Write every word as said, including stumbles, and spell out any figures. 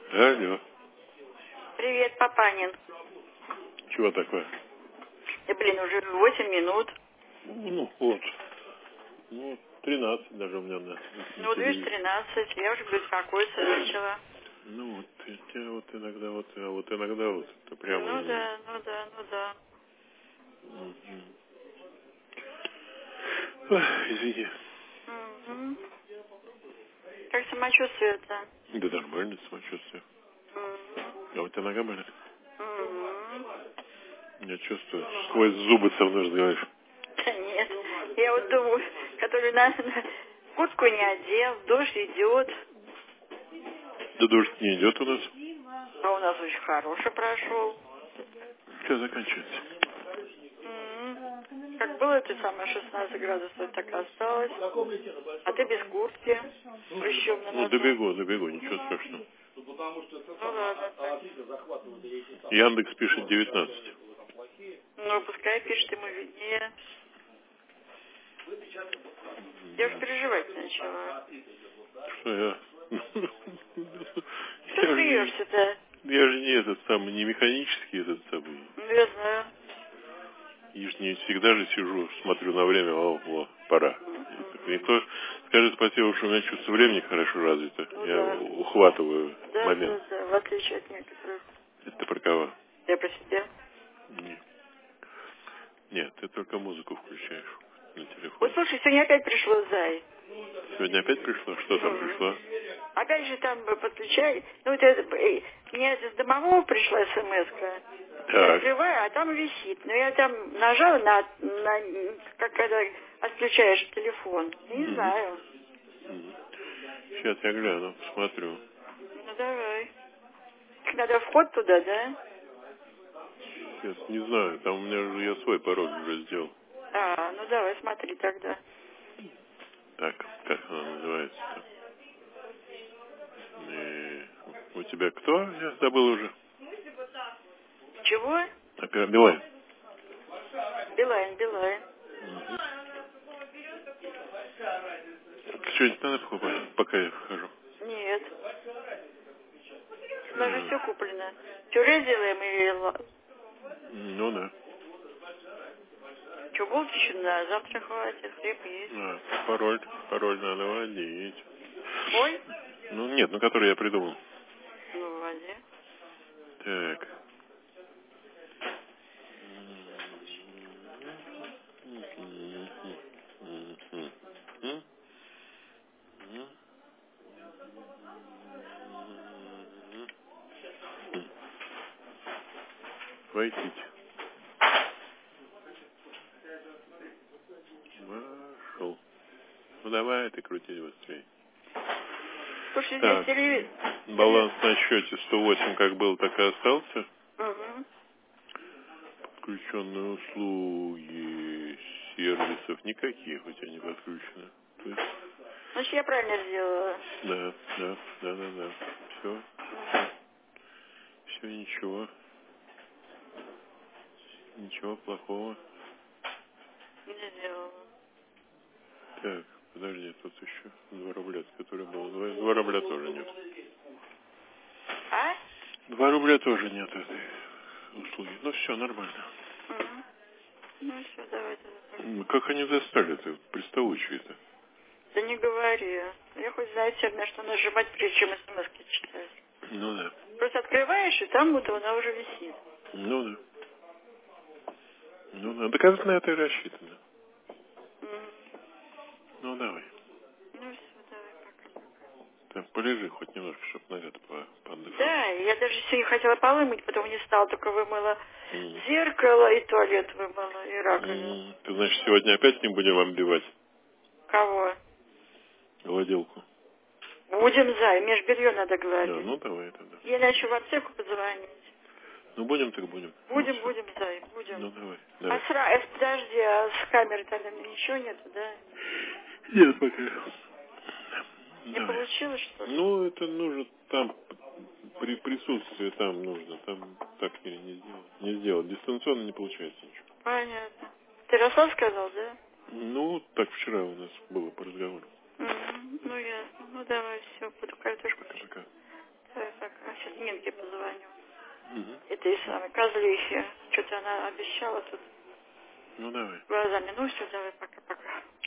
Алло. Привет, Папанин. Чего такое? Да блин, уже восемь минут. Ну, вот. Ну, тринадцать даже у меня на, на Ну, видишь, телевизоре. тринадцать. Я уже беспокоиться начала. Ну, вот, я тебя вот иногда вот, а вот иногда вот, это прямо Ну и... да, ну да, ну да. Мгм. Ой, извини. Угу. Как самочувствие-то? Да нормально самочувствие. Угу. А у тебя нога болит? Угу. Я чувствую, сквозь зубы со мной разговариваешь. Да нет. Я вот думаю, который на, на куртку не одел, дождь идет. Да дождь не идет у нас. А у нас очень хороший прошел. Сейчас заканчивается. Угу. Как было это самое шестнадцать градусов, так и осталось. А ты без куртки. Прыщом на Ну, носу. добегу, добегу, ничего страшного. Ну ладно, так. Яндекс пишет девятнадцать. Ну, пускай пишет, ему виднее. Я уж переживать начала. Что я? Что Я же не, смеешься-то? я же не этот самый, не механический этот самый. Ну, я знаю. Я же не всегда же сижу, смотрю на время, о, о, пора. И так никто скажет спасибо, что у меня чувство времени хорошо развито. Ну Я да. ухватываю Да, момент. да, да, в отличие от некоторых. Это ты про кого? Я про себя. Нет. Нет, ты только музыку включаешь на Вот телефоне. слушай, сегодня опять пришло Зай. Сегодня опять пришло? Что там Угу. пришло? Опять же там э, подключай. Ну, вот это, э, мне с домового пришла смс-ка. Я Так. открываю, а там висит. Но я там нажала на, на как когда отключаешь телефон. Не Угу. знаю. Угу. Сейчас я гляну, посмотрю. Ну, давай. Надо вход туда, да? Сейчас не знаю, там у меня же я свой пароль уже сделал. А, ну давай, смотри тогда. Так, как она называется-то? И у тебя кто? Я забыл уже. Чего? Опять Билайн. Билайн, Билайн. Угу. Что-нибудь надо покупать, пока я вхожу? Нет. У Что нас не же надо? все куплено. Пюре делаем или ла- Ну да. что, булки еще на завтра хватит, хлеб есть. А, пароль, пароль надо вводить. Ой? Ну нет, ну который я придумал. Ну, вводи. Так. Войдите. Вошел. Ну давай ты крути быстрее. Слушай, здесь Так. телевизор. Баланс на счете сто восемь как был, так и остался. Угу. Подключенные услуги сервисов никаких у тебя не подключено. То есть, Значит, я правильно сделала. да, да, да, да, да. Все, Угу. все, ничего, ничего плохого. Не сделала. Так, подожди, тут еще два рубля, который был. Два, два рубля тоже нет. А? Два рубля тоже нет этой услуги. Ну все, нормально. Угу. Ну все, давай тогда. М, Как они достали-то, приставучие-то? Да не говори. Я хоть знаю все, на что нажимать, прежде чем смс-ки читать. Ну да. Просто открываешь, и там вот она уже висит. Ну да. Ну да. Да как на это и рассчитано. Угу. Ну давай. Ну все, давай, пока-пока. Так, полежи хоть немножко, чтобы нога-то по поотдыхала. Да, я даже сегодня хотела полы мыть, потом не стала, только вымыла М. зеркало и туалет вымыла, и раковину. М. Ты, значит, сегодня опять не будем оббивать Кого? гладилку? Будем, Зай, межбелье надо Да, гладить. ну давай тогда. Я начну в аптеку позвонить. Ну будем, так будем. Ну Будем, все. будем, Зай, будем. Ну давай, А давай. с, ра- э, подожди, а с камеры тогда ничего нету, да? Нет, пока. Не Давай. получилось, что ли? Ну, это нужно там, при присутствии там нужно. Там так я не сделал. Не сделал. Дистанционно не получается ничего. Понятно. Ты Ярослав сказал, да? Ну, так вчера у нас было по разговору. Угу. Ну, ясно. Ну, давай, все, буду картошку. Пока-пока. Давай, пока. Сейчас Нинке позвоню. Угу. Этой самой Козлихе. Что-то она обещала тут Ну, давай. глазами. Ну, все, давай, пока-пока.